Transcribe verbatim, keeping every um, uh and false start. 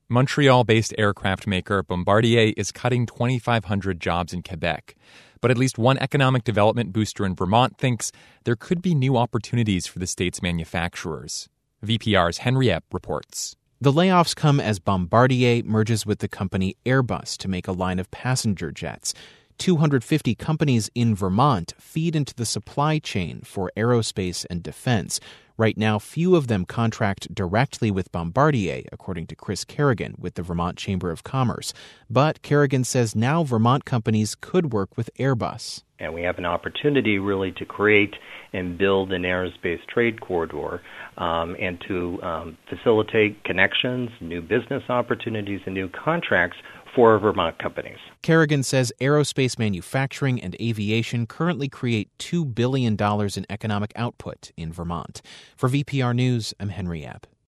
Montreal-based aircraft maker Bombardier is cutting twenty-five hundred jobs in Quebec. But at least one economic development booster in Vermont thinks there could be new opportunities for the state's manufacturers. V P R's Henry Epp reports. The layoffs come as Bombardier merges with the company Airbus to make a line of passenger jets. two hundred fifty companies in Vermont feed into the supply chain for aerospace and defense. Right now, few of them contract directly with Bombardier, according to Chris Kerrigan with the Vermont Chamber of Commerce. But Kerrigan says now Vermont companies could work with Airbus. And we have an opportunity really to create and build an aerospace trade corridor um, and to um, facilitate connections, new business opportunities, and new contracts for Vermont companies. Kerrigan says aerospace manufacturing and aviation currently create two billion dollars in economic output in Vermont. For V P R News, I'm Henry Epp.